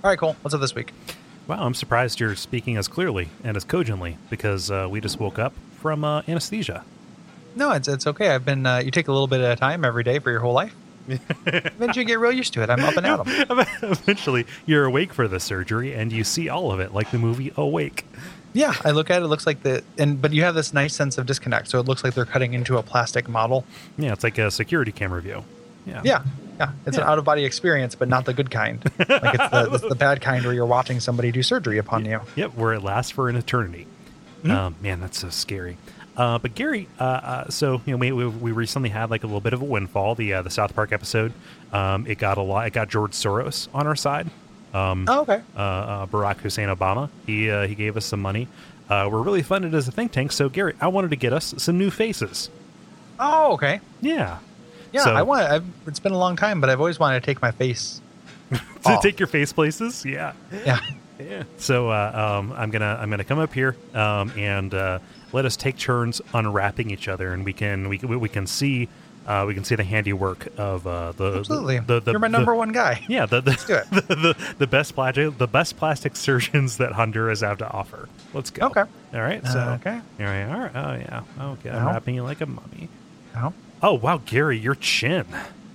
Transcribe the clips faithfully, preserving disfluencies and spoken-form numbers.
All right, Cole. What's up this week? Wow, I'm surprised you're speaking as clearly and as cogently because uh, we just woke up from uh, anesthesia. No, it's it's okay. I've been. Uh, you take a little bit at a time every day for your whole life. Eventually, you get real used to it. I'm up and at 'em. Eventually, you're awake for the surgery and you see all of it, like the movie Awake. Yeah, I look at it. It looks like the and but you have this nice sense of disconnect. So it looks like they're cutting into a plastic model. Yeah, it's like a security camera view. Yeah. Yeah, yeah. It's Yeah. an out of body experience, but not the good kind. Like it's the, it's the bad kind where you're watching somebody do surgery upon you. Yep, where it lasts for an eternity. Mhm. Um, man, that's so scary. Uh, but Gary, uh, uh, so you know, we, we we recently had like a little bit of a windfall. The uh, the South Park episode, um, it got a lot. It got George Soros on our side. Um, Oh, okay. uh, uh, Barack Hussein Obama. He uh, he gave us some money. Uh, we're really funded as a think tank. So Gary, I wanted to get us some new faces. Oh, okay. Yeah. Yeah, So- I want. I've, it's been a long time, but I've always wanted to take my face. to off. take your face places. Yeah. Yeah. Yeah. So uh, um, I'm gonna I'm gonna come up here um, and uh, let us take turns unwrapping each other, and we can we can we can see uh, we can see the handiwork of uh, the Absolutely. The, the, You're my the- number one guy. Yeah. The the, Let's do it. the, the the best plastic the best plastic surgeons that Honduras have to offer. Let's go. Okay. All right. So Uh, okay. All right. All right. Oh yeah. Okay. I'm Now? wrapping you like a mummy. Oh, Oh wow, Gary, your chin.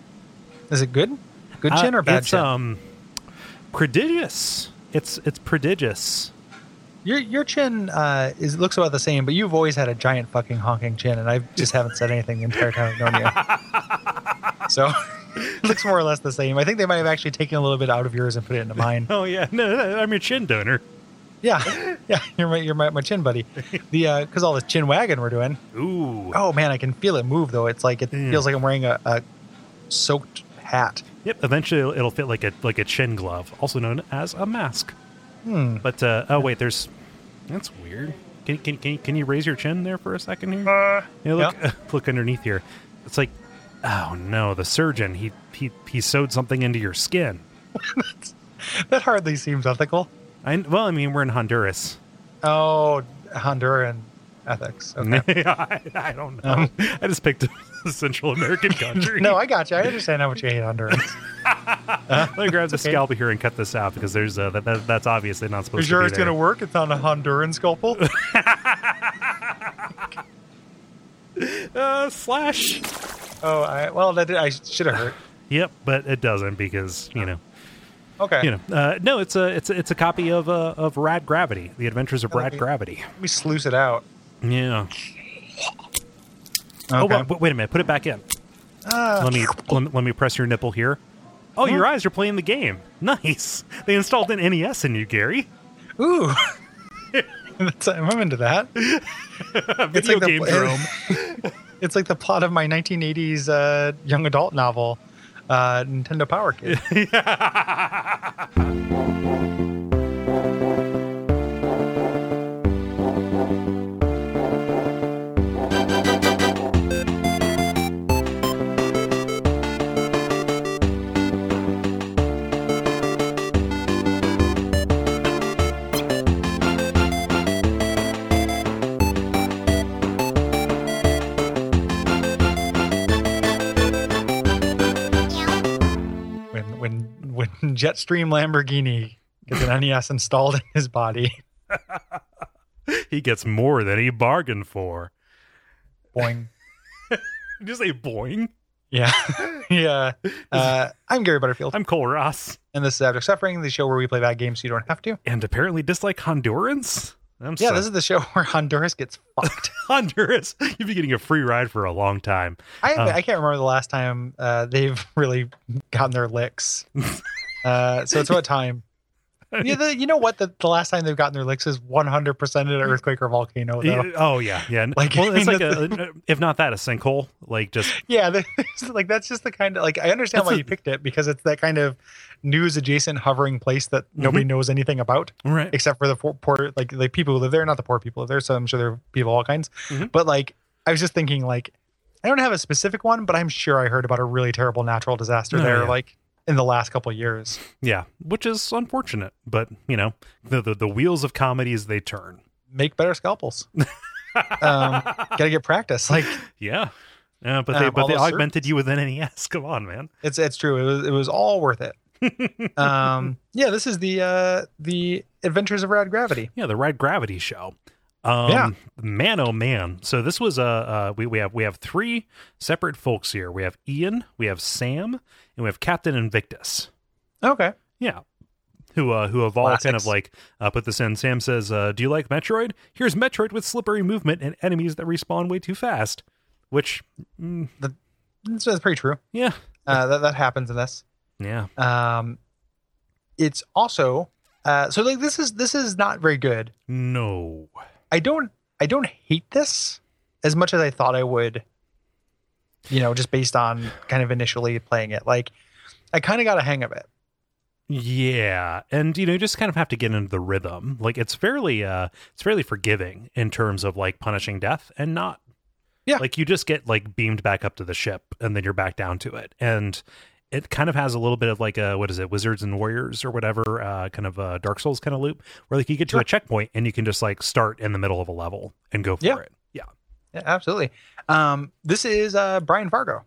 is it good? Good Uh, chin or bad it's, chin? um, prodigious. It's it's prodigious. Your your chin uh, is looks about the same, but you've always had a giant fucking honking chin, and I just haven't said anything the entire time I've known you. So it looks more or less the same. I think they might have actually taken a little bit out of yours and put it into mine. Oh yeah, no, no, I'm your chin donor. Yeah, yeah, you're my you're my, my chin buddy. The because all this chin wagging we're doing. Ooh. Oh man, I can feel it move though. It's like it Yeah. feels like I'm wearing a, a soaked hat. Yep. Eventually, it'll, it'll fit like a like a chin glove, also known as a mask. Hmm. But uh, oh wait, there's that's weird. Can can can, can you raise your chin there for a second here? Uh, Yeah, look yeah. look underneath here. It's like, oh no, the surgeon he he he sewed something into your skin. That hardly seems ethical. I well, I mean, we're in Honduras. Oh, Honduran ethics. Okay. I, I don't know. Um. I just picked a Central American country. No, I got you. I understand how much you hate Hondurans. Let me grab the okay. scalpel here and cut this out because there's uh, that, that that's obviously not You supposed sure to be it's there. going to work? It's on a Honduran scalpel? Uh, slash. Oh, I, well, that did, I should have hurt. Yep, but it doesn't because you know, Okay. you know. Uh, no, it's a it's a, it's a copy of uh, of Rad Gravity, The Adventures of Rad Okay. Gravity. Let me sluice it out. Yeah. Okay. Oh, well, wait, wait a minute. Put it back in. Ah, Let me let me, let me press your nipple here. Oh, your eyes are playing the game. Nice. They installed an N E S in you, Gary. ooh. That's, I'm into that. Video like the- game drone. It's like the plot of my nineteen eighties uh, young adult novel, uh, Nintendo Power Kid. when when when Jetstream Lamborghini gets an N E S installed in his body. He gets more than he bargained for. Boing. Did you say boing? Yeah. yeah. Uh, I'm Gary Butterfield, I'm Cole Ross. and this is After Suffering, the show where we play bad games so you don't have to. And apparently dislike Hondurans? I'm Yeah, sorry. this is the show where Honduras gets fucked. Honduras. You've been getting a free ride for a long time. I Um, I can't remember the last time uh, they've really gotten their licks. Uh, so it's about time. Yeah, the, you know what? The, the last time they've gotten their licks is one hundred percent an earthquake or volcano. Though. Yeah, oh, yeah. Yeah. Like, well, it's I like mean, a, if not that, a sinkhole. Like just, Yeah, there's- like that's just the kind of like I understand That's why a- you picked it because it's that kind of news adjacent hovering place that nobody knows anything about right. except for the poor, poor like the people who live there, not the poor people who live there. So I'm sure there are people of all kinds. Mhm. But like I was just thinking like I don't have a specific one, but I'm sure I heard about a really terrible natural disaster Oh, there yeah. like in the last couple of years. Yeah. Which is unfortunate. But, you know, the, the, the wheels of comedies, they turn. Make better scalpels. um, gotta get practice. Like Yeah. Yeah, but they Um, but all they those augmented you with an N E S. Come on, man. it's it's true. It was it was all worth it. um, yeah, this is the uh, the Adventures of Rad Gravity. Yeah, the Rad Gravity show. Um, Yeah. Man, oh man. So this was a uh, we we have we have three separate folks here. We have Ian, we have Sam, and we have Captain Invictus. Okay. Yeah. Who uh, who have all kind of Classics. like uh, put this in. Sam says, uh, "Do you like Metroid? Here's Metroid with slippery movement and enemies that respawn way too fast." Which, mm, That's, that's pretty true. yeah, Uh, that that happens in this. yeah. Um, it's also uh, so like this is this is not very good. No. I don't I don't hate this as much as I thought I would. You know, just based on kind of initially playing it, like I kind of got a hang of it. Yeah, and you know, you just kind of have to get into the rhythm. Like it's fairly, uh, it's fairly forgiving in terms of like punishing death and not. Yeah. Like you just get like beamed back up to the ship and then you're back down to it, and it kind of has a little bit of like a what is it, Wizards and Warriors or whatever, uh, kind of a Dark Souls kind of loop where like you get to Sure. a checkpoint and you can just like start in the middle of a level and go for Yeah. it. Yeah. Yeah, absolutely. Um, this is uh, Brian Fargo.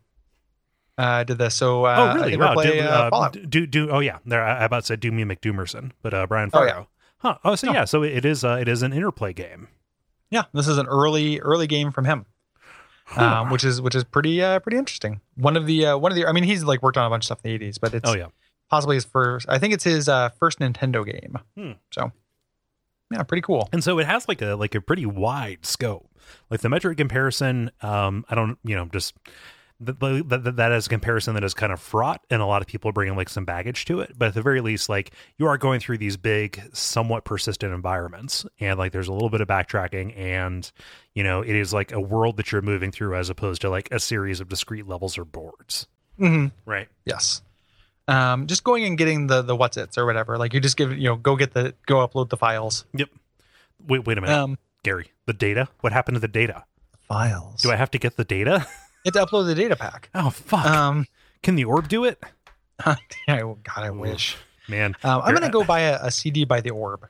Uh, did this so? Uh, oh really? Interplay, Wow. Do, uh, uh, Fallout. do do oh yeah. There I I about to say Doomy McDoomerson, but uh, Brian Oh, yeah. Fargo. Huh. Oh, so No. yeah. So it is. Uh, it is an Interplay game. Yeah, this is an early early game from him, um, which is which is pretty uh, pretty interesting. One of the uh, one of the I mean he's like worked on a bunch of stuff in the eighties, but it's Oh yeah. possibly his first. I think it's his uh, first Nintendo game. Hmm. So yeah, pretty cool. And so it has like a like a pretty wide scope. Like the Metroid comparison, um, I don't, you know, just that that that is a comparison that is kind of fraught, and a lot of people bring like some baggage to it. But at the very least, like you are going through these big, somewhat persistent environments, and like there's a little bit of backtracking, and you know, it is like a world that you're moving through as opposed to like a series of discrete levels or boards. hmm Right. Yes. Um, just going and getting the the what's its or whatever. Like you just give you know go get the go upload the files. Yep. Wait, wait a minute, Um, Gary. The data. What happened to the data? files. Do I have to get the data? You have to upload the data pack. Oh fuck! Um, Can the orb do it? yeah, God, I wish. Man, Um, I'm You're- gonna go buy a, a C D by the Orb.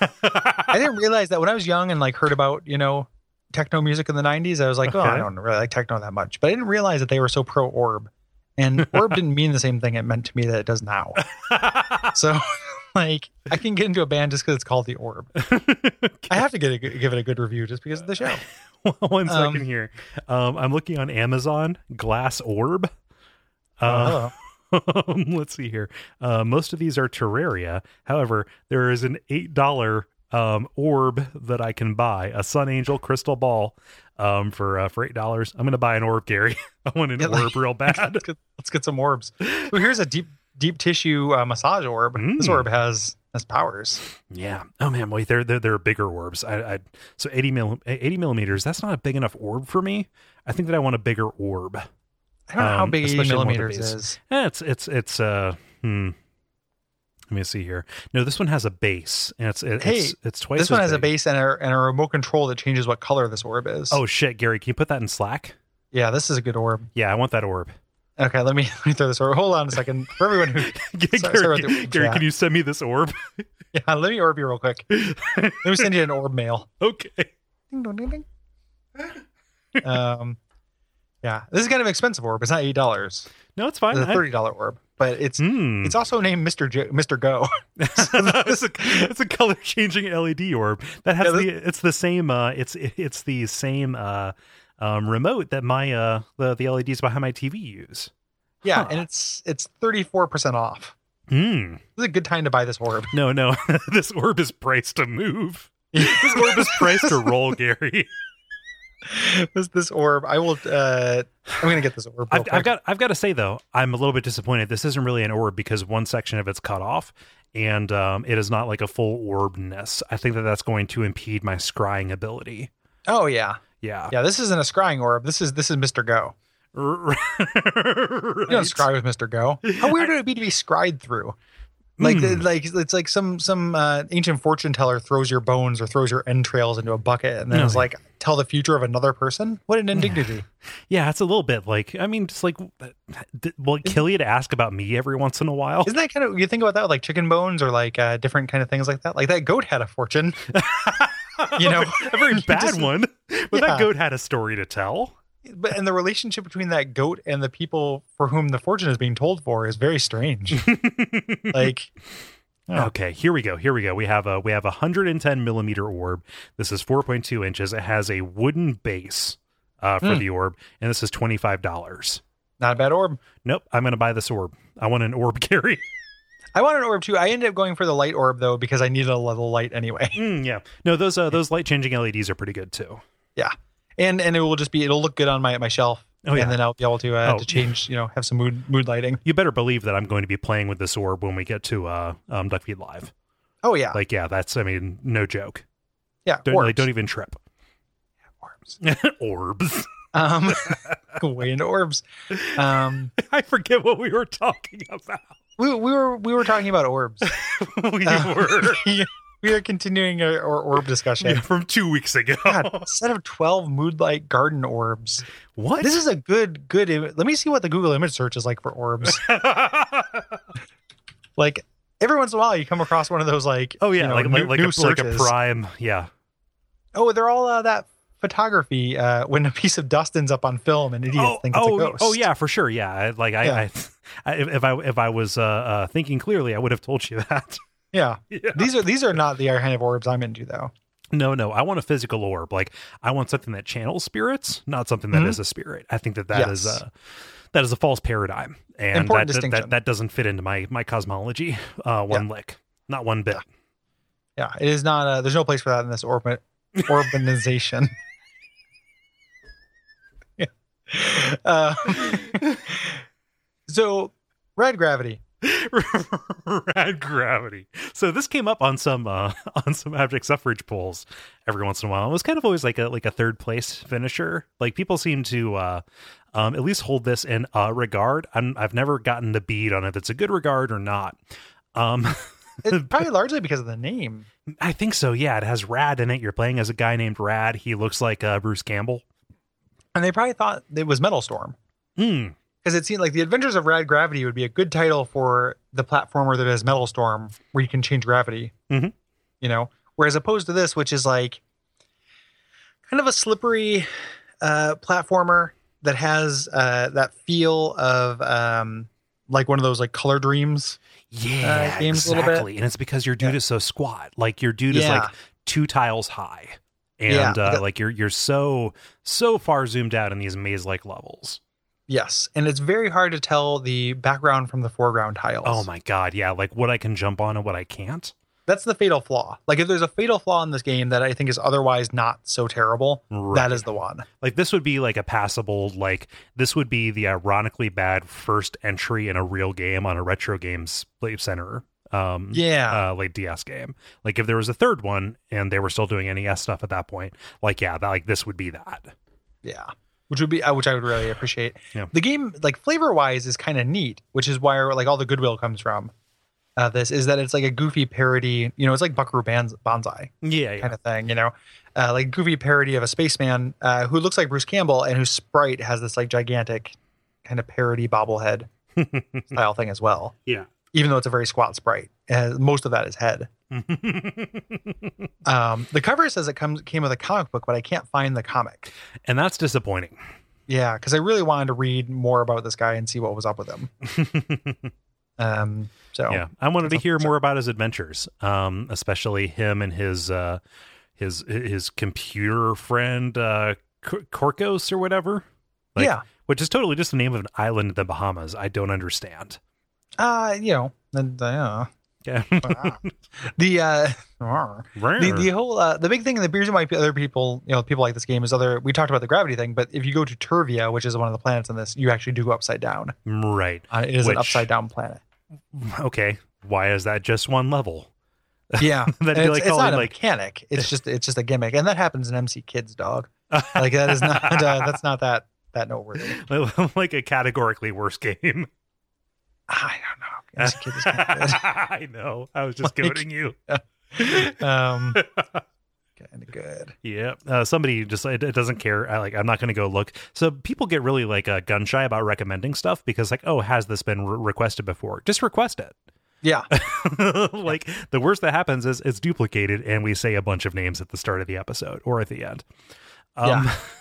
I didn't realize that when I was young and like heard about you know techno music in the nineties. I was like, oh, I Okay. don't really like techno that much, but I didn't realize that they were so pro Orb, and Orb didn't mean the same thing it meant to me that it does now. So, like, I can get into a band just because it's called the Orb. I have to get a, good- give it a good review just because of the show. One second Um, here. Um, I'm looking on Amazon. Glass orb. Oh, Uh, hello. let's see here. Uh, most of these are Terraria. However, there is an eight dollar um, orb that I can buy, a Sun Angel crystal ball, um, for uh, for eight dollars. I'm gonna buy an orb, Gary. I want an Yeah, like- orb real bad. let's, get, let's get some orbs. Oh, here's a deep deep tissue uh, massage orb. This Mm. orb has has powers. Yeah. Oh man, wait, they're they're, they're bigger orbs. I, I so eighty mil eighty millimeters. That's not a big enough orb for me. I think that I want a bigger orb. I don't know how Um, big eighty especially one with the millimeters base. is. Eh, it's it's it's uh hmm. Let me see here. No, this one has a base, and it's it, Hey, it's it's twice. This one as has a big. base and a, and a remote control that changes what color this orb is. Oh shit, Gary, can you put that in Slack? yeah, this is a good orb. Yeah, I want that orb. Okay, let me, let me throw this orb. Hold on a second. For everyone who, Gary, sorry about the orb Gary, chat. can you send me this orb? yeah, let me orb you real quick. Let me send you an orb mail. Okay. Ding, dong, ding, ding. Um, yeah, this is kind of expensive orb. It's not eight dollars. No, it's fine. It's a I- thirty dollar orb, but it's Hmm. it's also named Mister J- Mister Go. it's a it's a color changing L E D orb that has Yeah, this- the it's the same uh it's it's the same uh um remote that my uh the the L E Ds behind my T V use. Yeah, Huh. and it's it's thirty four percent off. Hmm. This is a good time to buy this orb. No, no. This orb is priced to move. This orb is priced to roll, Gary. this this orb, I will. uh I'm gonna get this orb. real I've, quick. I've got I've got to say though, I'm a little bit disappointed. This isn't really an orb because one section of it's cut off, and um, it is not like a full orbness. I think that that's going to impede my scrying ability. Oh yeah, Yeah. yeah. This isn't a scrying orb. This is this is Mister Go. Right. You don't scry with Mister Go. How weird would it be to be scried through? Like, Hmm. like it's like some some uh, ancient fortune teller throws your bones or throws your entrails into a bucket, and then No. it's like tell the future of another person. What an indignity! Yeah, it's a little bit like I mean, just like d- will it kill you to ask about me every once in a while? Isn't that kind of you think about that with like chicken bones or like uh, different kind of things like that? Like that goat had a fortune. You know, a very bad Just- one, but yeah. that goat had a story to tell. but and the relationship between that goat and the people for whom the fortune is being told for is very strange. Like, oh. Okay, here we go. Here we go. We have a we have a one hundred ten millimeter orb. This is four point two inches. It has a wooden base uh, for Mm. the orb, and this is twenty-five dollars. Not a bad orb. Nope, I'm going to buy this orb. I want an orb carry. I want an orb too. I ended up going for the light orb though because I needed a little light anyway. Mm, yeah. No, those uh, those light changing L E Ds are pretty good too. Yeah, and and it will just be it'll look good on my my shelf. Oh, yeah. And then I'll be able to uh, Oh. to change, you know, have some mood mood lighting. You better believe that I'm going to be playing with this orb when we get to uh, um, Duckfeed Live. Oh yeah, Like, yeah, that's, I mean, no joke. yeah. Don't, orbs. like, don't even trip. Orbs. Orbs. Um, way into orbs. Um, I forget what we were talking about. we we were we were talking about orbs. we Uh, were. we are continuing our, our orb discussion. Yeah, from two weeks ago. God, a set of twelve moonlight garden orbs. What? This is a good good. Im- Let me see what the Google image search is like for orbs. Like every once in a while, you come across one of those like oh, yeah, you know, like, new, like, like, new a, like a searches. prime. Yeah. Oh, they're all uh, that photography uh, when a piece of dust ends up on film and idiots Oh, think it's oh, a ghost. oh, yeah, for sure. Yeah. I- Like, I, Yeah. I, I, if I, if I was uh, uh, thinking clearly, I would have told you that. Yeah. Yeah. These are these are not the kind of orbs I'm into though. No, no, I want a physical orb. Like, I want something that channels spirits, not something that Mhm. is a spirit. I think that that is Yes. a that is a false paradigm, and Important that, that, distinction. that that doesn't fit into my my cosmology. Uh, one lick, not one bit. Yeah, it is not. Uh, there's no place for that in this orbit urbanization. Yeah. Uh, so, red gravity. Rad gravity. So this came up on some uh, on some abject suffrage polls every once in a while. It was kind of always like a like a third place finisher. Like people seem to uh, um, at least hold this in uh, regard. I'm, I've never gotten the bead on if it's a good regard or not. Um, It's probably largely because of the name. I think so. Yeah, it has Rad in it. You're playing as a guy named Rad. He looks like uh, Bruce Campbell. And they probably thought it was Metal Storm. Hmm. Because it seemed like The Adventures of Rad Gravity would be a good title for the platformer that is Metal Storm, where you can change gravity. Mhm. You know? Whereas opposed to this, which is like kind of a slippery uh, platformer that has uh, that feel of um, like one of those like Color Dreams. Yeah, Uh, games a little exactly. bit. And it's because your dude Yeah. is so squat. Like your dude is Yeah. like two tiles high. And Yeah, uh, that- like you're you're so so far zoomed out in these maze like levels. Yes. And it's very hard to tell the background from the foreground tiles. Oh my god, yeah, like what I can jump on and what I can't. That's the fatal flaw. Like if there's a fatal flaw in this game that I think is otherwise not so terrible, Right. that is the one. Like this would be like a passable, like this would be the ironically bad first entry in a real game on a retro games Slave Center um Yeah. uh like D S game. Like if there was a third one and they were still doing N E S stuff at that point, like yeah, that, like this would be that. Yeah. Which would be, uh, which I would really appreciate. Yeah. The game, like flavor wise, is kind of neat, which is where like all the goodwill comes from. Uh, this is that it's like a goofy parody. You know, it's like Buckaroo Banz- Banzai Yeah, yeah. kind of thing. You know, uh, like goofy parody of a spaceman uh, who looks like Bruce Campbell and whose sprite has this like gigantic kind of parody bobblehead style thing as well. Yeah. Even though it's a very squat sprite, uh, most of that is head. Um, the cover says it comes came with a comic book, but I can't find the comic. And that's disappointing. Yeah, because I really wanted to read more about this guy and see what was up with him. Um, so Yeah, I wanted to That's a- hear more about his adventures, um, especially him and his uh, his his computer friend uh, Cor- Corcos or whatever. Like, yeah, which is totally just the name of an island in the Bahamas. I don't understand. uh, you know, and, uh, Yeah, the uh, the the whole uh, the big thing, and the reason why other people, you know, people like this game is other. We talked about the gravity thing, but if you go to Turvia, which is one of the planets in this, you actually do go upside down. right. Uh, it is Which- an upside down planet. Okay, why is that just one level? Yeah, That'd And be it's, like it's calling, not a like- mechanic. It's just it's just a gimmick, and that happens in M C Kids, dog. Like that is not uh, that's not that that noteworthy. Like a categorically worse game. I don't know. M C Kids is kind of good. I know. I was just Like- goading you. Um, kind of good. Yeah, uh, somebody just it, it doesn't care. I, like I'm not going to go look. So people get really like uh, gun shy about recommending stuff because like, oh, has this been re- requested before? Just request it. Yeah, Like the worst that happens is it's duplicated and we say a bunch of names at the start of the episode or at the end. Um,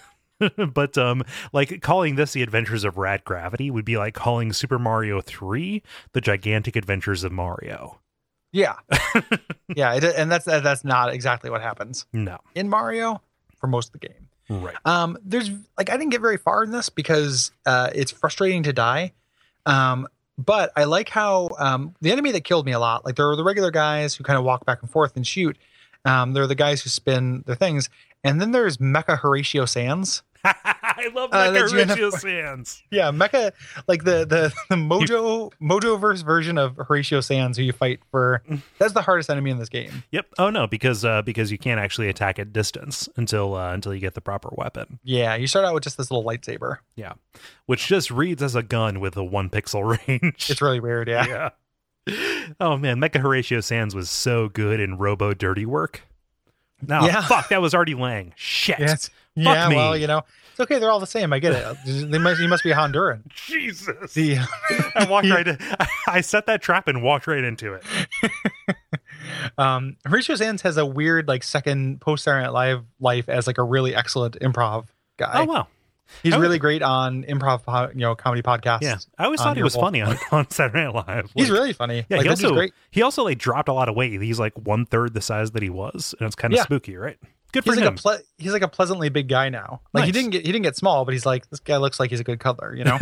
but um, like calling this the Adventures of Rad Gravity would be like calling Super Mario three the Gigantic Adventures of Mario. Yeah, yeah, it, and that's that's not exactly what happens. No, in Mario for most of the game. Right. Um, there's like I didn't get very far in this because uh, it's frustrating to die. Um, but I like how um, the enemy that killed me a lot. Like there are the regular guys who kind of walk back and forth and shoot. Um, there are the guys who spin their things, and then there's Mecha Horatio Sands. I love Uh, Mecha that you end up- Horatio Sands. Yeah, Mecha, like the the the Mojo Mojoverse version of Horatio Sands, who you fight for. That's the hardest enemy in this game. Yep. Oh no, because uh, because you can't actually attack at distance until uh, until you get the proper weapon. Yeah, you start out with just this little lightsaber. Yeah, which just reads as a gun with a one pixel range. It's really weird. Yeah. Yeah. Oh man, Mecha Horatio Sands was so good in Robo Dirty Work. No, Yeah. fuck, that was Artie Lang. Shit. Yes. Fuck Yeah. me. Well, you know, it's okay. They're all the same. I get it. They must. You must be a Honduran. Jesus. The I walked right in. I set that trap and walked right into it. um, Horatio Sands has a weird like second post Saturday Night Live life as like a really excellent improv guy. Oh wow. He's I would- really great on improv, po- you know, comedy podcasts. Yeah. I always on thought he your was Wolf funny on, Network. on Saturday Night Live. He's Like, really funny. Yeah, like, he that dude's also great. he also like dropped a lot of weight. He's like one third the size that he was, and it's kind of Yeah. spooky, right? Good for He's like him. a ple- he's like a pleasantly big guy now. Like he Nice. didn't get he didn't get small, but he's like this guy looks like he's a good color. You know.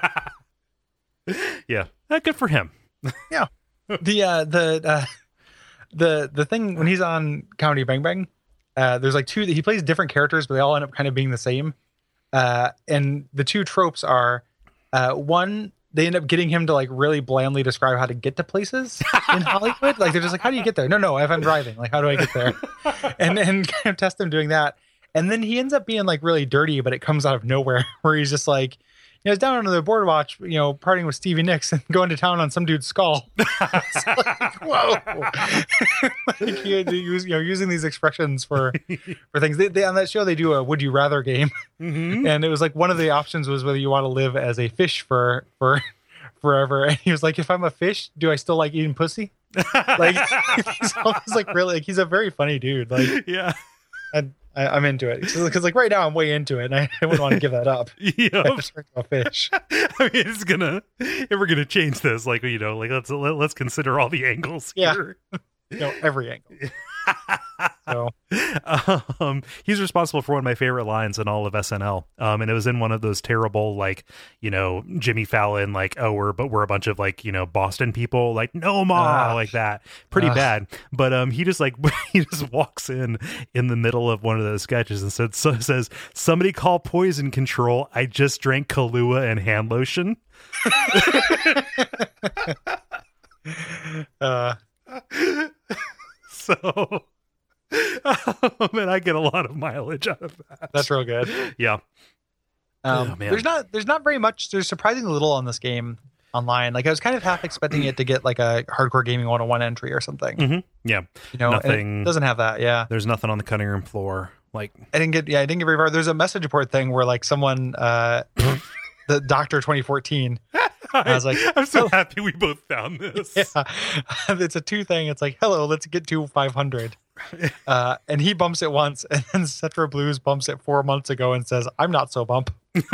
Yeah, Uh, good for him. the uh the uh the the thing when he's on Comedy Bang Bang, uh there's like two he plays different characters, but they all end up kind of being the same. Uh and the two tropes are uh one, they end up getting him to like really blandly describe how to get to places in Hollywood. Like they're just like, how do you get there? No, no, if I'm driving, like how do I get there? and and kind of test him doing that. And then he ends up being like really dirty, but it comes out of nowhere where he's just like, you know, he's down on the boardwalk, you know, partying with Stevie Nicks and going to town on some dude's skull. It's like, whoa. Like he had to use, you know, using these expressions for for things. They, they on that show they do a would you rather game. Mm-hmm. And it was like one of the options was whether you want to live as a fish for for forever. And he was like, if I'm a fish, do I still like eating pussy? Like he's always like really like he's a very funny dude. Like Yeah. I, I, I'm into it because like right now I'm way into it, and I, I wouldn't want to give that up. Yeah. I just turned to a fish. I mean, it's gonna if we're gonna change this, like you know, like let's let, let's consider all the angles Yeah. here. You know, every angle. So um, he's responsible for one of my favorite lines in all of S N L, um, and it was in one of those terrible, like you know, Jimmy Fallon, like oh, we're but we're a bunch of like you know Boston people, like no ma, Ah. like that, pretty Ah. bad. But um, he just like he just walks in in the middle of one of those sketches and said so says somebody call poison control. I just drank Kahlua and hand lotion. uh, So, oh man, I get a lot of mileage out of that. that's real good. Yeah. Um, Oh, man. there's not there's not very much. There's surprisingly little on this game online. Like I was kind of half expecting it to get like a hardcore gaming one oh one entry or something. Mm-hmm. Yeah. You know, and it Nothing- doesn't have that. Yeah. There's nothing on the cutting room floor. Like, I didn't get yeah, I didn't get very far. There's a message report thing where like someone uh the Doctor twenty fourteen. I was like, I'm so oh. happy we both found this. Yeah. It's a two thing. It's like, hello, let's get to five hundred. Uh, and he bumps it once, and then Cetra Blues bumps it four months ago and says, I'm not so bump. and,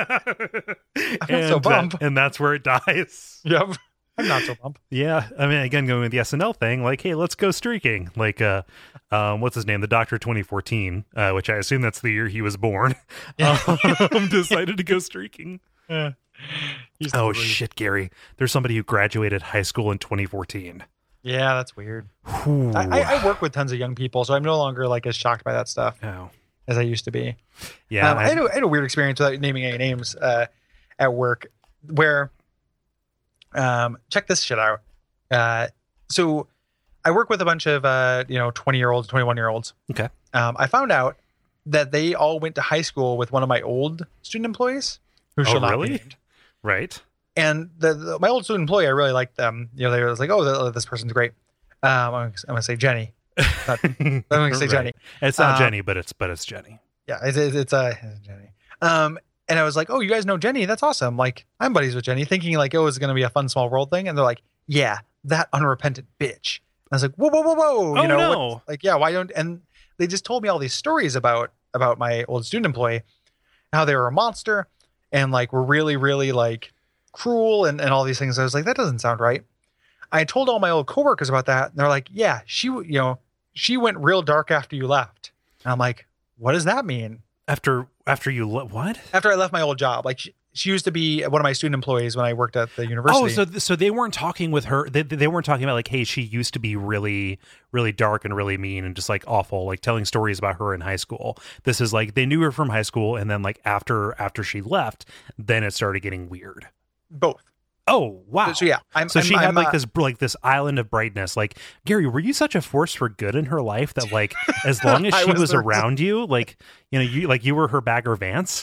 so bump. that- and that's where it dies. Yep. I'm not so bump. Yeah. I mean, again, going with the S N L thing, like, hey, let's go streaking. Like, uh, um, what's his name? The Doctor twenty fourteen, uh, which I assume that's the year he was born. Yeah. Um, decided to go streaking. Yeah. He's Oh, totally- shit, Gary. There's somebody who graduated high school in twenty fourteen. Yeah, that's weird. Whew. I, I, I work with tons of young people, so I'm no longer like as shocked by that stuff Oh. as I used to be. Yeah. Um, I, I- had a, I had a weird experience without naming any names uh, at work where, um, check this shit out. Uh, so I work with a bunch of, uh, you know, twenty year olds, twenty-one year olds. Okay. Um, I found out that they all went to high school with one of my old student employees who Oh, shall not be really? named. Right. And the, the my old student employee, I really liked them. You know, they were like, "Oh, th- this person's great." Um, I'm, I'm gonna say Jenny. Not- I'm gonna say Right. Jenny. It's not Uh, Jenny, but it's but it's Jenny. Yeah, it's it's, it's uh, Jenny. Um, and I was like, "Oh, you guys know Jenny? That's awesome!" Like, I'm buddies with Jenny, thinking like, "Oh, it's gonna be a fun small world thing." And they're like, "Yeah, that unrepentant bitch." And I was like, "Whoa, whoa, whoa, whoa!" Oh, You know, what- no. like, yeah, why don't? And they just told me all these stories about about my old student employee. how they were a monster and like were really, really like cruel and, and all these things. I was like, that doesn't sound right. I told all my old coworkers about that. And they're like, yeah, she, you know, she went real dark after you left. And I'm like, what does that mean? After, after you, le- what? After I left my old job, like she, she used to be one of my student employees when I worked at the university. Oh, so th- so they weren't talking with her. They they weren't talking about like, hey, she used to be really, really dark and really mean and just like awful, like telling stories about her in high school. This is like they knew her from high school, and then like after after she left, then it started getting weird. Both. Oh wow! So, so yeah, I'm, so I'm, she I'm, had like uh, this like this island of brightness. Like Gary, were you such a force for good in her life that like as long as I she was was the- around you, like you know you like you were her Bagger Vance?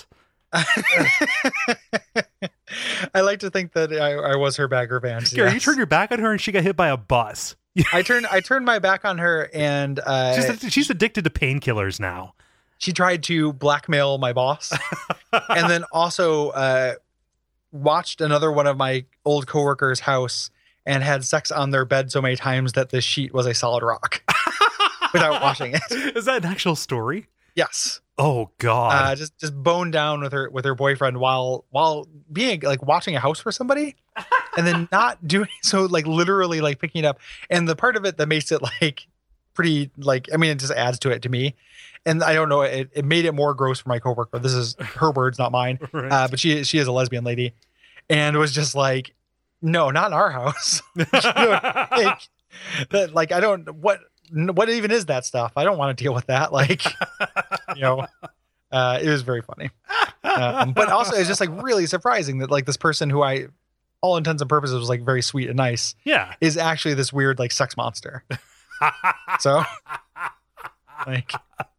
I like to think that I, I was her Bagger Vance. Gary, yes. you turned your back on her and she got hit by a bus. I turned I turned my back on her, and uh, She's she's addicted to painkillers now. she tried to blackmail my boss, and then also uh, watched another one of my old coworkers' house and had sex on their bed so many times that the sheet was a solid rock without washing it. Is that an actual story? Yes. Oh God! Uh, just just boned down with her with her boyfriend while while being like watching a house for somebody, and then not doing so, like literally like picking it up. And the part of it that makes it like pretty like I mean it just adds to it to me. And I don't know, it, it made it more gross for my coworker. This is her words, not mine. Right. Uh, but she she is a lesbian lady, and was just like, no, not in our house. like, that, like I don't what. What even is that stuff? I don't want to deal with that. Like, you know, uh, it was very funny. Um, but also it's just like really surprising that like this person who I, all intents and purposes was like very sweet and nice Yeah. is actually this weird like sex monster. So like,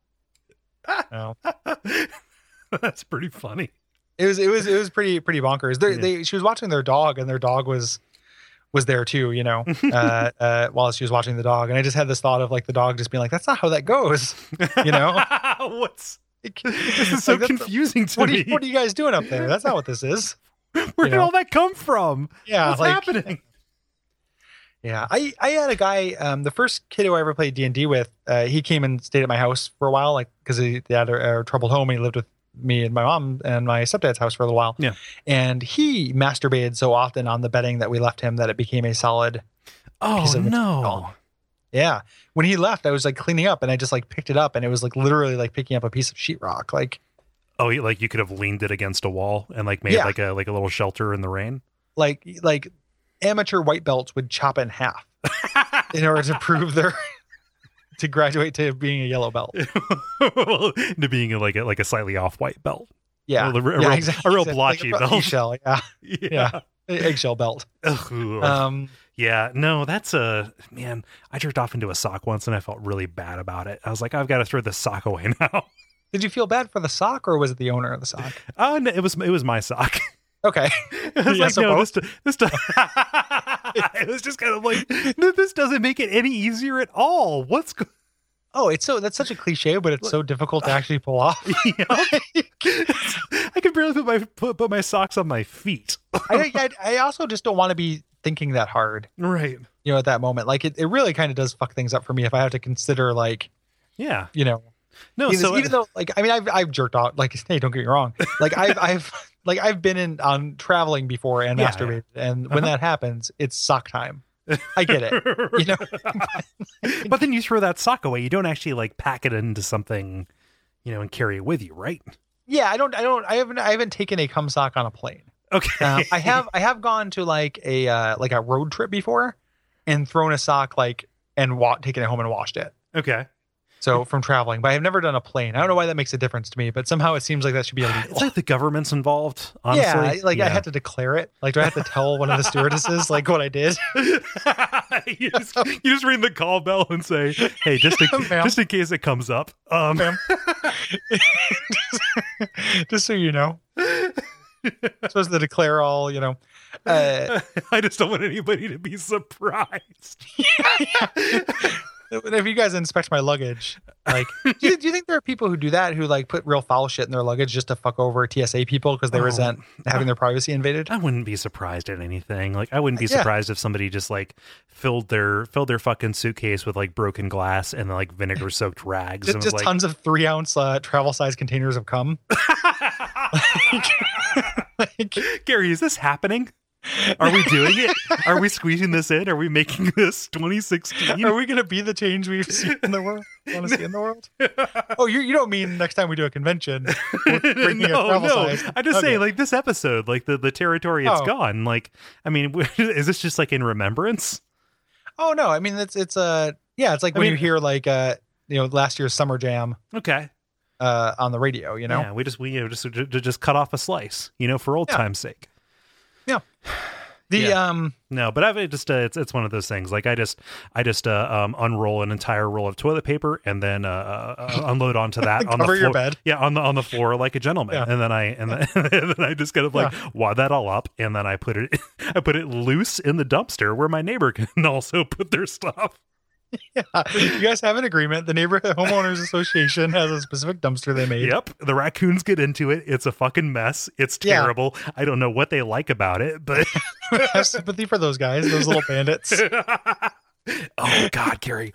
no. That's pretty funny. it was, it was, it was pretty, pretty bonkers. They, Yeah. they, she was watching their dog and their dog was, was there too, you know, uh, uh, while she was watching the dog. And I just had this thought of like the dog just being like, that's not how that goes, you know? What's Like, this is so like, that's- confusing to What are, me. you, what are you guys doing up there? That's not what this is. Where you did know? all that come from? Yeah, What's like happening? yeah. I I had a guy. Um, the first kid who I ever played D and D with, uh, he came and stayed at my house for a while, like because he, he had a, a troubled home. And he lived with me and my mom and my stepdad's house for a little while. Yeah. And he masturbated so often on the bedding that we left him that it became a solid. Oh piece of no! material. Yeah. When he left, I was like cleaning up and I just like picked it up and it was like literally like picking up a piece of sheetrock. Like. Oh, you- like you could have leaned it against a wall and like made Yeah. like a like a little shelter in the rain. like like amateur white belts would chop it in half in order to prove their to graduate to being a yellow belt. Well, to being like a, like a slightly off white belt. Yeah, A, a, yeah, real, exactly. a real Like blotchy a belt. eggshell. Yeah, Yeah. eggshell belt. Ugh. Um, Yeah, no, that's a man. I jerked off into a sock once and I felt really bad about it. I was like, I've got to throw this sock away now. did you feel bad for the sock or was it the owner of the sock? Oh, no, it was it was my sock. Okay, It was Yeah, like, so no, both? this, do- this, do- it was just kind of like, no, this doesn't make it any easier at all. What's go- oh, it's so that's such a cliche, but it's so difficult to actually pull off. Yeah. I could barely put my put, put my socks on my feet. I, I I also just don't want to be thinking that hard, Right. you know, at that moment. Like it, it really kind of does fuck things up for me if I have to consider like, Yeah. you know. No, Even, so even though, like, I mean, I've I've jerked off. Like, hey, don't get me wrong. Like, I've I've like I've been in on traveling before and Yeah, masturbated, and when Uh-huh. that happens, it's sock time. I get it, you know. But then you throw that sock away. You don't actually like pack it into something, you know, and carry it with you, right? Yeah, I don't, I don't, I haven't, I haven't taken a cum sock on a plane. Okay. Um, I have, I have gone to like a uh, like a road trip before, and thrown a sock like and wa- taken it home and washed it. Okay. So from traveling, but I've never done a plane. I don't know why that makes a difference to me, but somehow it seems like that should be illegal. It's like the government's involved, honestly. Yeah, I- like I had to declare it. Like, do I have to tell one of the stewardesses like what I did? you, just, you just ring the call bell and say, "Hey, just in, Ma'am. just in case it comes up." Um, Ma'am. Just so you know, supposed to declare all. You know, uh, I just don't want anybody to be surprised. if you guys inspect my luggage, Like, do you, do you think there are people who do that, who like put real foul shit in their luggage just to fuck over T S A people because they Oh. resent having their privacy invaded? I wouldn't be surprised at anything. Like, I wouldn't be Yeah. surprised if somebody just like filled their filled their fucking suitcase with like broken glass and like vinegar soaked rags. Just, and was just like, tons of three ounce uh, travel size containers of cum. Like, Gary, is this happening? Are we doing it? Are we squeezing this in? Are we making this twenty sixteen? are we going to be the change we've seen in the world? Want to see in the world? Oh, you you don't mean next time we do a convention? We're bringing a no, travel no. size? I just Okay. say like this episode, like the, the territory it's Oh. gone. Like, I mean, is this just like in remembrance? Oh no, I mean it's it's uh yeah, it's like I when mean- you hear like uh you know last year's Summer Jam Okay. uh on the radio, you know. Yeah, we just we you know just to just cut off a slice, you know, for old Yeah. time's sake. The Yeah. um No, but I've it just uh, it's it's one of those things. Like I just I just uh, um unroll an entire roll of toilet paper and then uh, uh unload onto that on the Cover floor. your bed. Yeah, on the on the floor like a gentleman. Yeah. And then I and then, and then I just kind of like wad that all up and then I put it I put it loose in the dumpster where my neighbor can also put their stuff. yeah, you guys have an agreement. The neighborhood homeowners association has a specific dumpster they made. Yep, the raccoons get into it. It's a fucking mess. It's Yeah. terrible. I don't know what they like about it, but I have sympathy for those guys, those little bandits. oh god, Gary.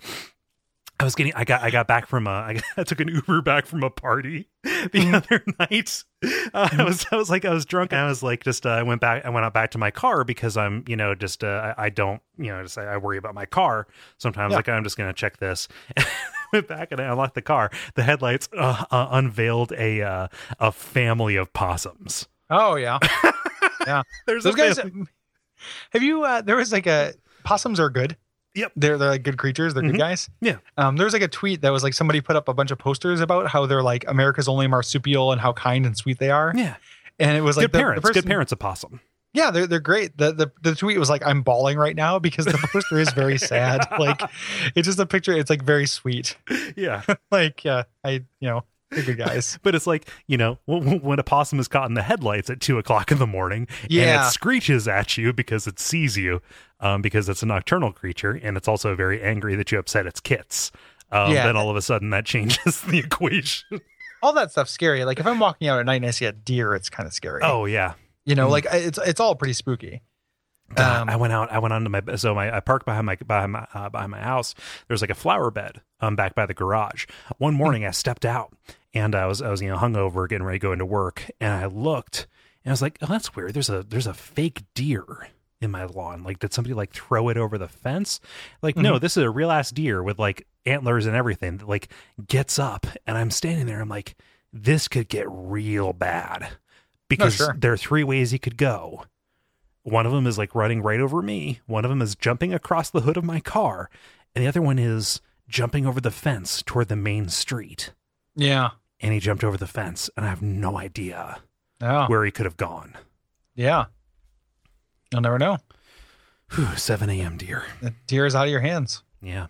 I was getting I got I got back from a I, got, I took an Uber back from a party the other night. Uh, I was I was like I was drunk and I was like just uh, I went back I went out back to my car because I'm you know just uh, I, I don't you know just I, I worry about my car sometimes Yeah. like I'm just gonna check this. And I went back and I unlocked the car. The headlights uh, uh, unveiled a uh, a family of possums. Oh yeah. Yeah. There's Those a guys family- have you uh there was like a possums are good. Yep. They're they're like good creatures, they're Mhm. good guys. Yeah. Um there was like a tweet that was like somebody put up a bunch of posters about how they're like America's only marsupial and how kind and sweet they are. Yeah, And it was like good the, the parents. person- Good parents of possum. Yeah, they're they're great. The, the the tweet was like, I'm bawling right now because the poster is very sad. Like it's just a picture, it's like very sweet. Yeah. Like, yeah, I you know, they're good guys. But it's like, you know, when when a possum is caught in the headlights at two o'clock in the morning and Yeah. it screeches at you because it sees you, um, because it's a nocturnal creature and it's also very angry that you upset its kits. Um, Yeah. Then all of a sudden that changes the equation. All that stuff's scary. Like if I'm walking out at night and I see a deer, it's kind of scary. Oh, yeah. You know, Mm. like it's it's all pretty spooky. God, Um, I went out. I went onto my so my I parked behind my behind my uh, behind my house. There's like a flower bed um back by the garage. One morning I stepped out and I was I was you know hungover, getting ready to go into work, and I looked and I was like, oh, that's weird. There's a there's a fake deer in my lawn. Like, did somebody like throw it over the fence? Like, no, this is a real ass deer with like antlers and everything that like gets up, and I'm standing there. I'm like, this could get real bad because sure. there are three ways he could go. One of them is like running right over me. One of them is jumping across the hood of my car. And the other one is jumping over the fence toward the main street. Yeah. And he jumped over the fence, and I have no idea Yeah. where he could have gone. Yeah. You'll never know. Whew, seven a.m. deer. The deer is out of your hands. Yeah.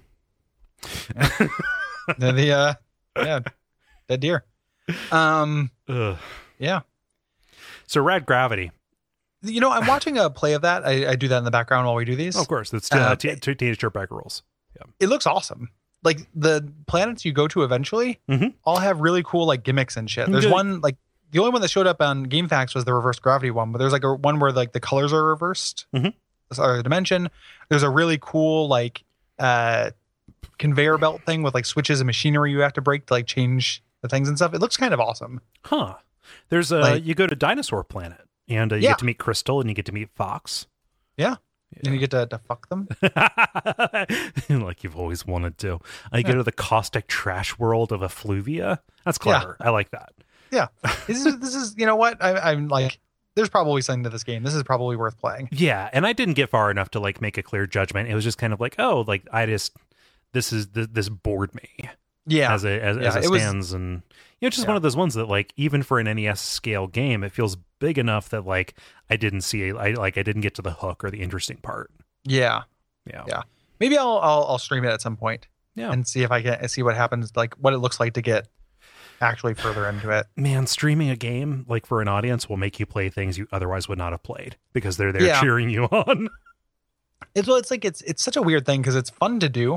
the, the uh yeah, dead deer. Um Ugh. yeah. So Rad Gravity. You know, I'm watching a play of that. I, I do that in the background while we do these. Oh, of course. That's uh, Uh, t- t- Teenage Dirtbag Rules. It looks awesome. Like the planets you go to eventually Mhm. all have really cool like gimmicks and shit. There's Good. one like the only one that showed up on GameFAQs was the reverse gravity one, but there's like a one where like the colors are reversed. Mhm. Or the dimension. There's a really cool like uh conveyor belt thing with like switches and machinery you have to break to like change the things and stuff. It looks kind of awesome. Huh. There's a, Like- you go to Dinosaur Planet, and uh, you Yeah. get to meet Crystal, and you get to meet Fox. Yeah. And you get to, to fuck them. Like you've always wanted to. I go to the caustic trash world of Effluvia. That's clever. I like that. Yeah. This is this is you know what? I, I'm like there's probably something to this game. This is probably worth playing. Yeah, and I didn't get far enough to like make a clear judgment. It was just kind of like, oh, like I just this is this, this bored me Yeah. as it as, Yeah, as it it was- stands, and you know, it's just Yeah. one of those ones that like even for an N E S scale game, it feels big enough that like I didn't see I like I didn't get to the hook or the interesting part. Yeah. Yeah, Yeah. Maybe I'll I'll I'll stream it at some point yeah. and see if I can see what happens, like what it looks like to get actually further into it. Man, streaming a game like for an audience will make you play things you otherwise would not have played because they're there Yeah. cheering you on. It's well, it's like it's it's such a weird thing because it's fun to do,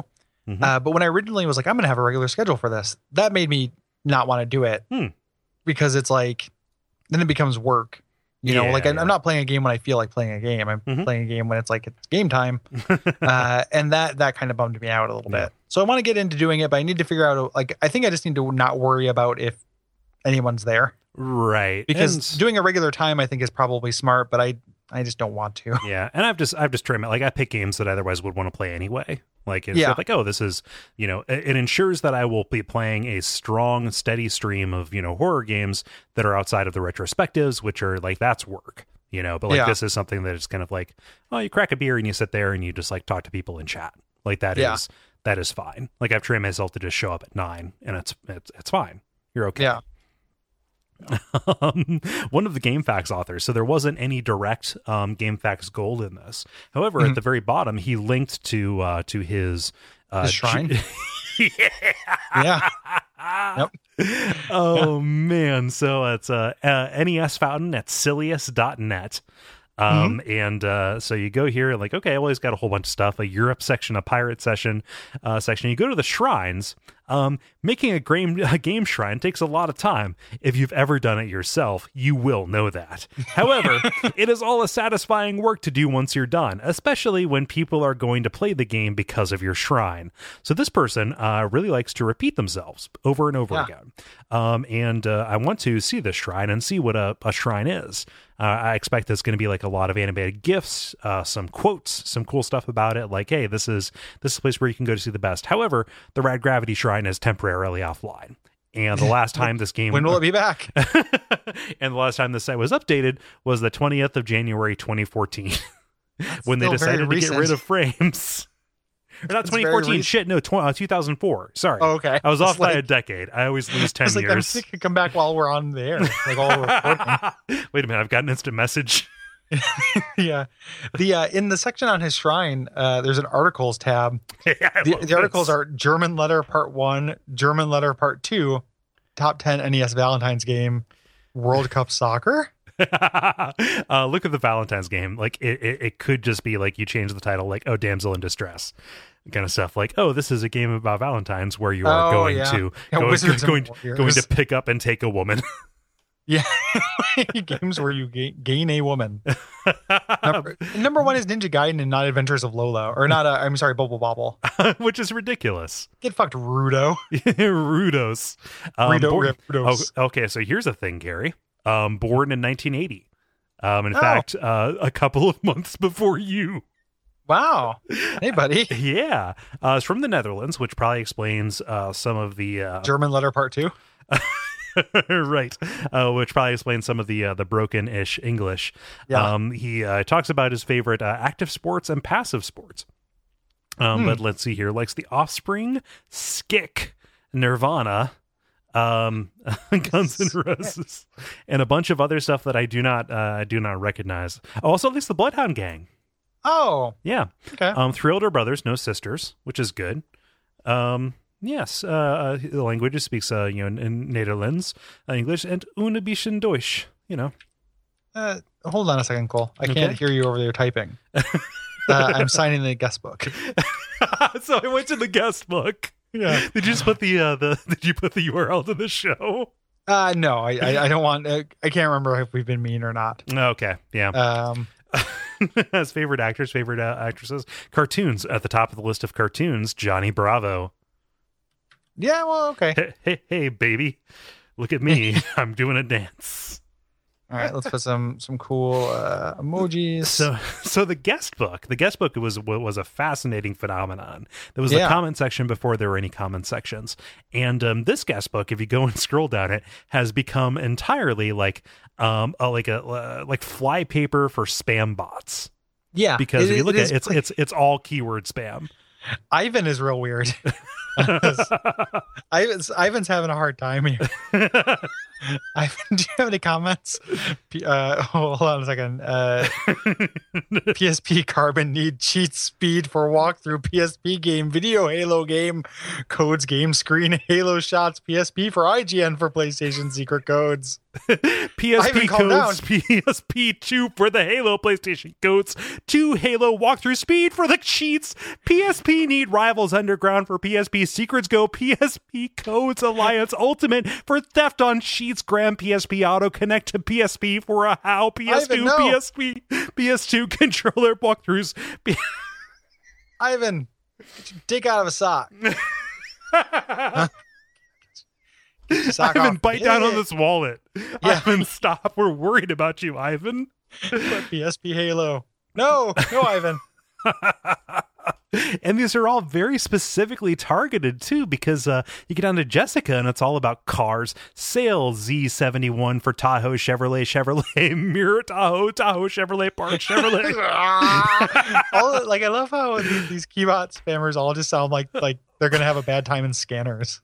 Mm-hmm. Uh, but when I originally was like, I'm going to have a regular schedule for this, that made me not want to do it Hmm. because it's like, then it becomes work. You know, Yeah, like I, yeah. I'm not playing a game when I feel like playing a game. I'm Mhm. playing a game when it's like it's game time, uh, and that that kind of bummed me out a little Yeah. bit. So I want to get into doing it, but I need to figure out like I think I just need to not worry about if anyone's there Right. because And- doing a regular time I think is probably smart, but I I just don't want to. Yeah, and I've just I've just trimmed it. Like I pick games that I otherwise would want to play anyway. Like it's Yeah. like, oh, this is, you know, it, it ensures that I will be playing a strong, steady stream of, you know, horror games that are outside of the retrospectives, which are like that's work, you know. But like Yeah. this is something that is kind of like, oh, you crack a beer and you sit there and you just like talk to people in chat. Like that Yeah. is that is fine. Like I've trained myself to just show up at nine and it's it's it's fine. You're okay. Yeah. um, one of the GameFAQs authors. So there wasn't any direct um, GameFAQs gold in this. However, Mhm. at the very bottom, he linked to uh, to his, uh, His shrine? yeah. Yeah. Yep. Oh man! So it's uh, uh, N E S fountain at Silius dot net. Um, Mm-hmm. and, uh, so you go here and like, okay, well, he's got a whole bunch of stuff, a Europe section, a pirate session, uh, section. You go to the shrines. Um, making a game, a game shrine takes a lot of time. If you've ever done it yourself, you will know that. However, it is all a satisfying work to do once you're done, especially when people are going to play the game because of your shrine. So this person, uh, really likes to repeat themselves over and over Yeah. again. Um, and, uh, I want to see this shrine and see what a, a shrine is. Uh, I expect there's going to be like a lot of animated GIFs, uh, some quotes, some cool stuff about it. Like, hey, this is this is a place where you can go to see the best. However, the Rad Gravity Shrine is temporarily offline. And the last time this game, When will it be back? and the last time this site was updated was the twentieth of January, twenty fourteen, when they still very decided to get recent. rid of frames. Or not That's very twenty fourteen, recent. shit, no, tw- uh, two thousand four. Sorry. Oh, okay. I was It's off by like- a decade. I always lose ten It's like I'm years. sick to come back while we're on the air, like while we're recording. Wait a minute, I've got an instant message. Yeah, the uh, in the section on his shrine, uh, there's an articles tab. Yeah, I The, love the articles this. are German letter part one, German letter part two, top ten N E S Valentine's game, World Cup soccer. uh, look at the Valentine's game. Like it, it, it could just be like you change the title, like oh, damsel in distress, kind of stuff. Like oh, this is a game about Valentine's where you are Oh, going yeah. to Yeah, going, Wizards and going, Warriors. going to pick up and take a woman. Yeah, games where you gain, gain a woman. Number, number one is Ninja Gaiden and not Adventures of Lola, or not. Uh, I'm sorry, Bubble Bobble. Which is ridiculous. Get fucked, Rudo. Rudos. Um, Rudo, born- Rudos. oh, okay, so here's a thing, Gary. Um, born in nineteen eighty. Um, in Oh. fact, uh, a couple of months before you. Wow. Hey, buddy. Yeah, uh, it's from the Netherlands, which probably explains uh, some of the uh, German letter part two. right, uh, which probably explains some of the uh, the broken-ish English. Yeah. Um, he uh, talks about his favorite uh, active sports and passive sports. Um, Hmm. But let's see here. Likes The Offspring, Skick, Nirvana, um, Guns N' Roses, and a bunch of other stuff that I do not uh, I do not recognize. Also, likes the Bloodhound Gang. Oh, Yeah. okay. Um, three older brothers, no sisters, which is good. Um, yes, uh, uh, the language speaks, uh, you know, in, in Netherlands, uh, English, and een bisschen Deutsch. You know, Uh, hold on a second, Cole. I Okay. can't hear you over there typing. uh, I'm signing the guest book. so I went to the guest book. Yeah. Did you just put the uh, the? Did you put the U R L to the show? Uh, no, I, I, I don't want. Uh, I can't remember if we've been mean or not. Okay, yeah. Um, As favorite actors, favorite uh, actresses, cartoons at the top of the list of cartoons. Johnny Bravo. yeah. Well, okay. Hey, hey, hey baby, look at me. I'm doing a dance. All right. Let's put some some cool uh, emojis. So, so the guest book, the guest book was was a fascinating phenomenon. There was Yeah. a comment section before there were any comment sections, and um, this guest book, if you go and scroll down it, has become entirely like um a, like a uh, like fly paper for spam bots. yeah, Because it if you is- look it at is it, it's like- it's it's all keyword spam. Ivan is real weird. Ivan's, Ivan's having a hard time here. Ivan, do you have any comments? P- Uh, hold on a second. Uh, P S P Carbon need cheat speed for walkthrough P S P game, video Halo game, codes game screen, Halo shots, P S P for I G N for PlayStation secret codes. P S P calm codes, down. P S P two for the Halo PlayStation codes, two Halo walkthrough speed for the cheats, P S P Need Rivals Underground for P S P Secrets Go, P S P Codes Alliance Ultimate for Theft on Cheats, Graham P S P Auto Connect to P S P for a How, P S two, Ivan, no. P S P, P S two controller walkthroughs. P- Ivan, get your dick out of a sock. Huh? Get your sock Ivan, off. bite Yeah. down on this wallet. Yeah. Ivan, stop. We're worried about you, Ivan. P S P Halo. No, no, Ivan. And these are all very specifically targeted too, because uh, you get down to Jessica and it's all about cars. Sale Z seventy-one for Tahoe, Chevrolet, Chevrolet, Mirror Tahoe, Tahoe, Chevrolet, Park, Chevrolet. all, like I love how these, these Keybot spammers all just sound like like they're gonna have a bad time in scanners.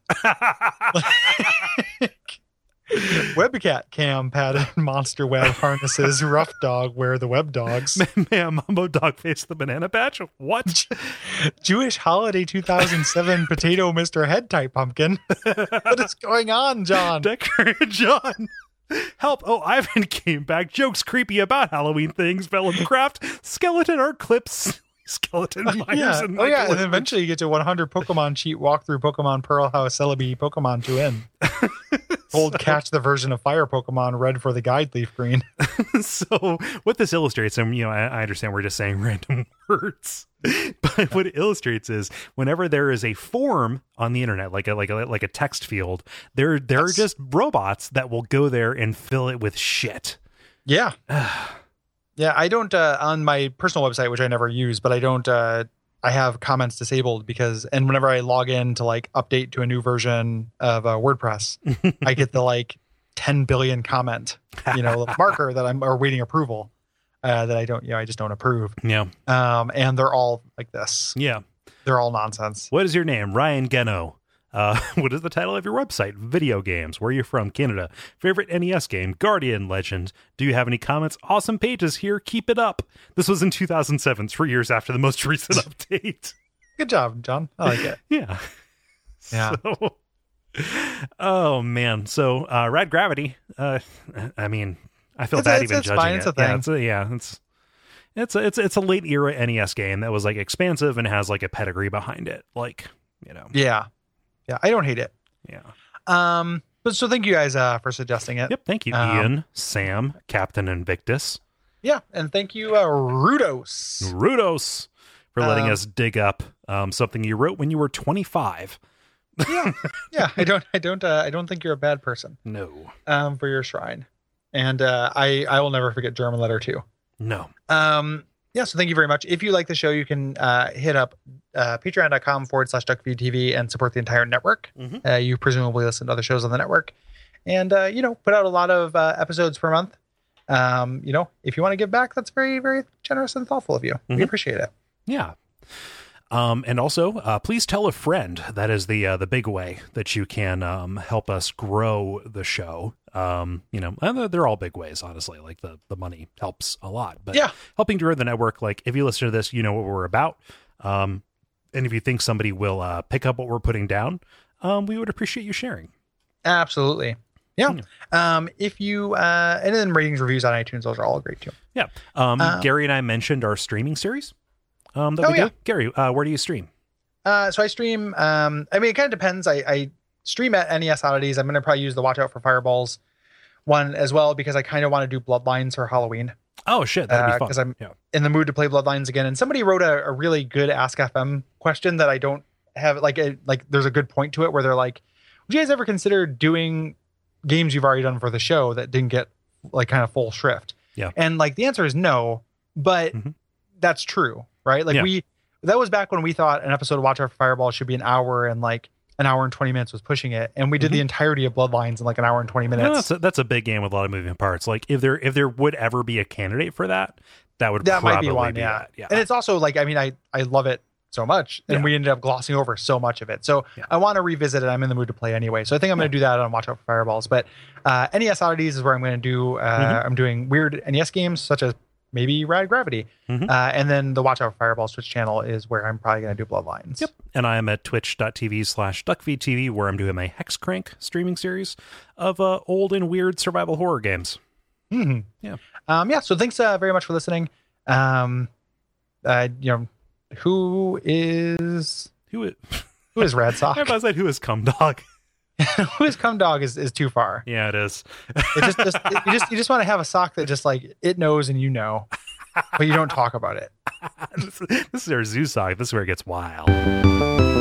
Webcat cam padded monster web harnesses. Rough dog wear the web dogs. Man, Mambo Dog Face the banana patch. What? Jewish holiday two thousand seven potato Mister Head type pumpkin. What is going on, John? Decker John. Help. Oh, Ivan came back. Jokes creepy about Halloween things. Vellum craft. Skeleton art clips. Skeleton miners. Yeah. And Oh yeah, and Michael then eventually you get to one hundred Pokemon cheat walkthrough Pokemon Pearl House Celebi Pokemon to win. Old catch the version of fire Pokemon red for the guide leaf green. So what this illustrates, and you know, I, I understand we're just saying random words, but what it illustrates is whenever there is a form on the internet, like a like a like a text field, there there Yes. are just robots that will go there and fill it with shit. Yeah. Yeah, I don't uh, on my personal website, which I never use, but I don't. Uh, I have comments disabled because, and whenever I log in to like update to a new version of uh, WordPress, I get the like ten billion comment, you know, marker that I'm or waiting approval uh, that I don't, you know, I just don't approve. Yeah, Um, and they're all like this. yeah. They're all nonsense. What is your name? Ryan Geno. Uh, what is the title of your website? Video games. Where are you from? Canada. Favorite N E S game? Guardian Legend. Do you have any comments? Awesome pages here. Keep it up. This was in two thousand seven, three years after the most recent update. Good job, John. I like it. Yeah. Yeah. So, oh, man. So, uh, Rad Gravity. Uh, I mean, I feel It's- bad it's- even it's judging fine. it. It's a Yeah, thing. it's a, yeah, it's it's a, it's it's a late era N E S game that was like expansive and has like a pedigree behind it. Like, you know. Yeah. Yeah. I don't hate it. Yeah. Um, but so thank you guys uh, for suggesting it. Yep. Thank you, Um, Ian, Sam, Captain Invictus, Yeah. And thank you, uh, Rudos. Rudos, for letting Um, us dig up um, something you wrote when you were twenty-five. Yeah. Yeah. I don't, I don't, uh, I don't think you're a bad person No. um, for your shrine. And uh, I, I will never forget German letter too. No. Um, yeah, so thank you very much. If you like the show, you can uh, hit up uh, patreon.com forward slash DuckViewTV and support the entire network. Mhm. Uh, you presumably listen to other shows on the network. And, uh, you know, put out a lot of uh, episodes per month. Um, you know, if you want to give back, that's very, very generous and thoughtful of you. We Mhm. appreciate it. Yeah. Um, and also, uh, please tell a friend. That is the uh, the big way that you can um, help us grow the show. Um, you know, and they're- they're all big ways, honestly. Like the, the money helps a lot. But Yeah. helping to grow the network, like if you listen to this, you know what we're about. Um, and if you think somebody will uh, pick up what we're putting down, um, we would appreciate you sharing. Absolutely. Yeah. Um, if you, uh, and then ratings, reviews on iTunes, those are all great too. Yeah. Um, Um, Gary and I mentioned our streaming series. Um, that Oh, we yeah. do. Gary, uh, where do you stream? Uh, so I stream. Um, I mean, it kind of depends. I, I stream at N E S Oddities. I'm going to probably use the Watch Out for Fireballs one as well because I kind of want to do Bloodlines for Halloween. Oh shit, that'd be Uh, fun. 'cause I'm- yeah. In the mood to play Bloodlines again. And somebody wrote a, a really good Ask F M question that I don't have. Like, a, like there's a good point to it where they're like, "Would you guys ever consider doing games you've already done for the show that didn't get like kind of full shrift?" Yeah. And like the answer is no, but Mhm. that's true, right? Like Yeah. we. That was back when we thought an episode of Watch Out for Fireball should be an hour and like an hour and twenty minutes was pushing it. And we did Mhm. the entirety of Bloodlines in like an hour and twenty No, minutes. that's a, that's a big game with a lot of moving parts. Like if there if there would ever be a candidate for that, that would that probably might be one. be Yeah. that. Yeah. And it's also like, I mean, I, I love it so much and Yeah. we ended up glossing over so much of it. So Yeah. I want to revisit it. I'm in the mood to play anyway. So I think I'm going to do that on Watch Out for Fireballs, but uh, N E S Oddities is where I'm going to do, uh, Mhm. I'm doing weird N E S games such as maybe Rad Gravity. Mhm. Uh, and then the Watch Out for Fireballs Twitch channel is where I'm probably going to do Bloodlines. Yep. And I am at twitch.tv slash duckfeedtv, where I'm doing my Hexcrank streaming series of uh, old and weird survival horror games. Mm-hmm. Yeah. Um, yeah. So thanks uh, very much for listening. Um, uh, you know, who is Who is, who is Rad Sock? I was like, who is Cum Dog? Who is Cum Dog is, is too far. Yeah, it is. It just, just it, you just you just want to have a sock that just like it knows and you know, but you don't talk about it. this, this is our zoo sock. This is where it gets wild.